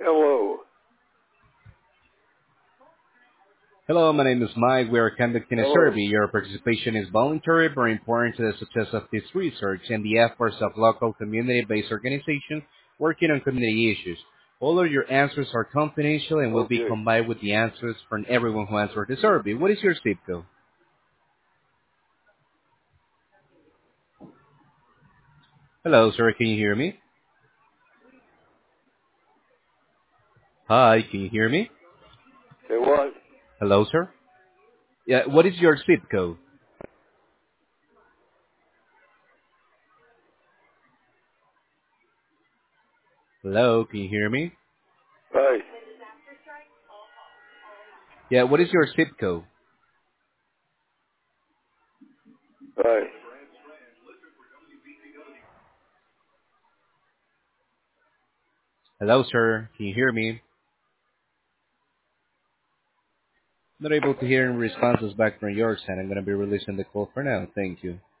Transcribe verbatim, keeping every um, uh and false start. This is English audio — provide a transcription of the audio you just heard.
Hello. Hello, my name is Mike. We are conducting a Hello. survey. Your participation is voluntary but important to the success of this research and the efforts of local community-based organizations working on community issues. All of your answers are confidential and will be Okay. combined with the answers from everyone who answered the survey. What is your zip code? Hello, sir. Can you hear me? Hi, can you hear me? Say what? Hello, sir. Yeah, what is your zip code? Hello, can you hear me? Right. Yeah, what is your zip code? Right. Hello, sir. Can you hear me? Not able to hear any responses back from your side. I'm going to be releasing the call for now. Thank you.